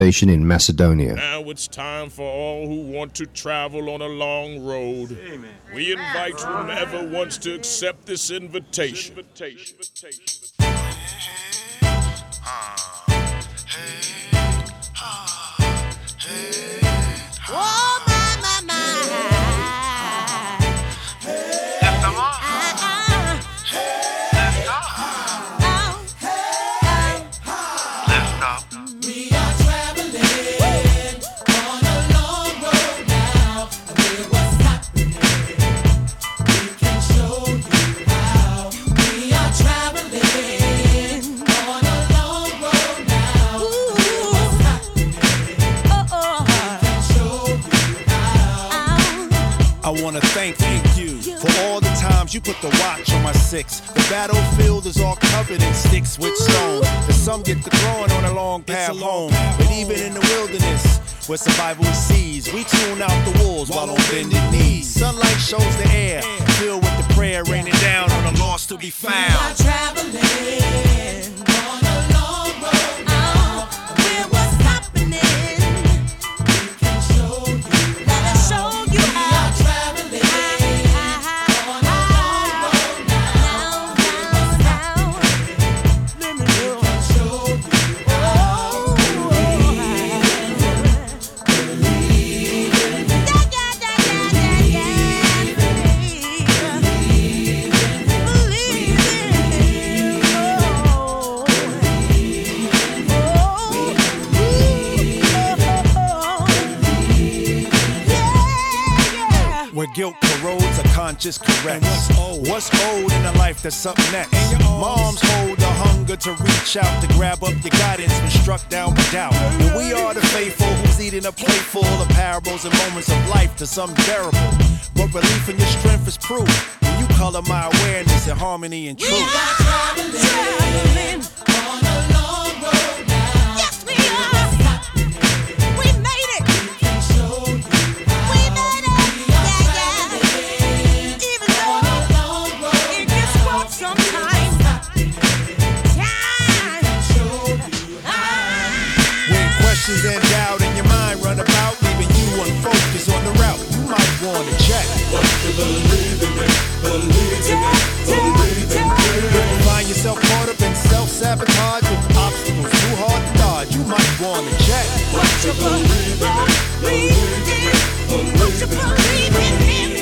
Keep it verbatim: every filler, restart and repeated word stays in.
in Macedonia. Now it's time for all who want to travel on a long road. Amen. We invite whomever wants to accept this invitation. Oh, my, my, my. Left them off. Left off. Left off. We are traveling on a long road now. And we're what's happening. We can show you how. We are traveling on a long road now. Ooh. What's happening. Oh, we can show you how. I wanna thank you for all the times you put the watch on my six. The battlefield is all covered in sticks with stones. And some get the throwing on a long path home. But even in the wilderness, where survival is seized, we tune out the wolves while on bended knees. Sunlight shows the air, filled with the prayer raining down on the lost to be We found. are traveling on a long road now. We're what's happening. We can show you. Let us show you how. We are traveling on a long road now. We're what's happening. We can show you how. Believe in me. Yeah, yeah, yeah, yeah, yeah, yeah. Believe in me. Believe in me. Oh. Where guilt corrodes, a conscious corrects. What's old? What's old in a life that's up next? Moms hold the hunger to reach out, to grab up your guidance when struck down by doubt. And we are the faithful who's eating a plate full of parables and moments of life to some bearable. But belief in your strength is proof when you color my awareness in harmony and We truth. are traveling on a long road now. Yes, we are. We made it. We can show you how. We made it. Yeah, yeah. Even though it gets rough sometimes. Time. When questions and doubt in your mind run about, leaving you unfocused on the route, you might want to check. Find yourself caught up in self-sabotage with obstacles too hard to dodge, you might want to check. What you believe in, what you believe in,